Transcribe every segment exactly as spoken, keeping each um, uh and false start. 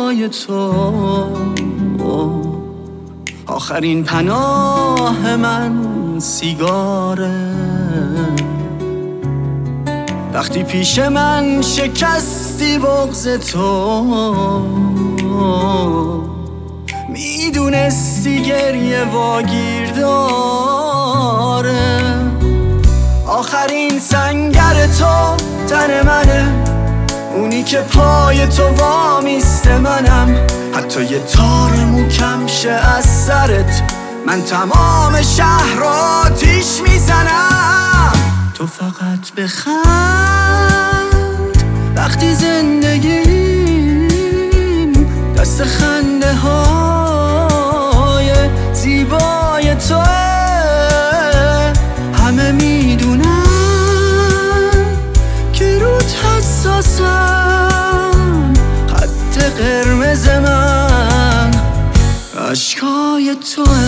زیبای تو. آخرین پناه من سیگاره، وقتی پیش من شکستی بغض تو. میدونستی گریه واگیر داره. آخرین سنگر تو تن منه، اونی که پای تو وامیسته منم. حتی یه تار موکم شه از سرت، من تمام شهر رو آتیش میزنم. تو فقط بخند وقتی زندگیم دست خنده های زیبای تو. همه میدونن که روت حساسم، خط قرمز من اشکای توه.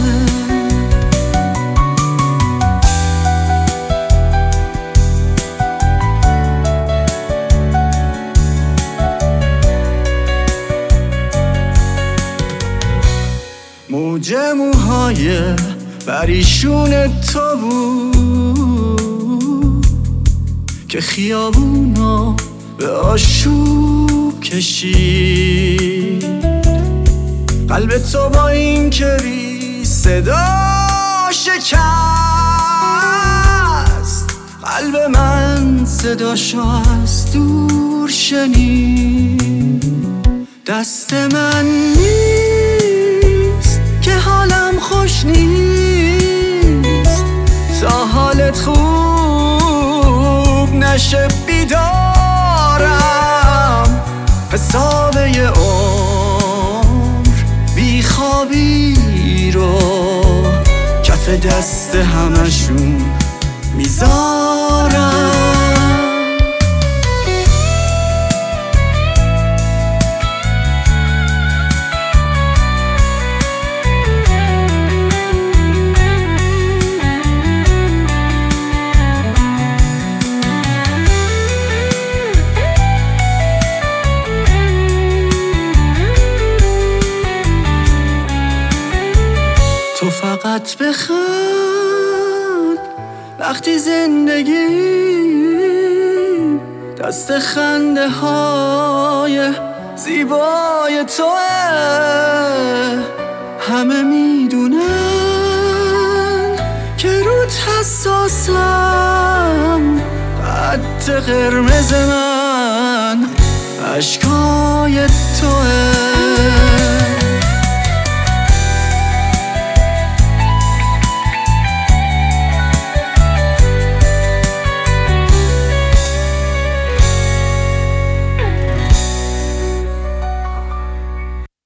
موج موهای پریشون تو بود که خیابونو به آشوب کشید. قلب تو با این که بی صدا شکست، قلب من صداشو از دور شنید. دست من نیست که حالم خوش نیست، تا حالت خوب نشه بیدارم. حساب یه عمر بیخوابی رو کف دست همشون میذارم. تو فقط بخند وقتی زندگیم دست خنده های زیبای توه. همه میدونن که روت حساسم، خط قرمز من اشکای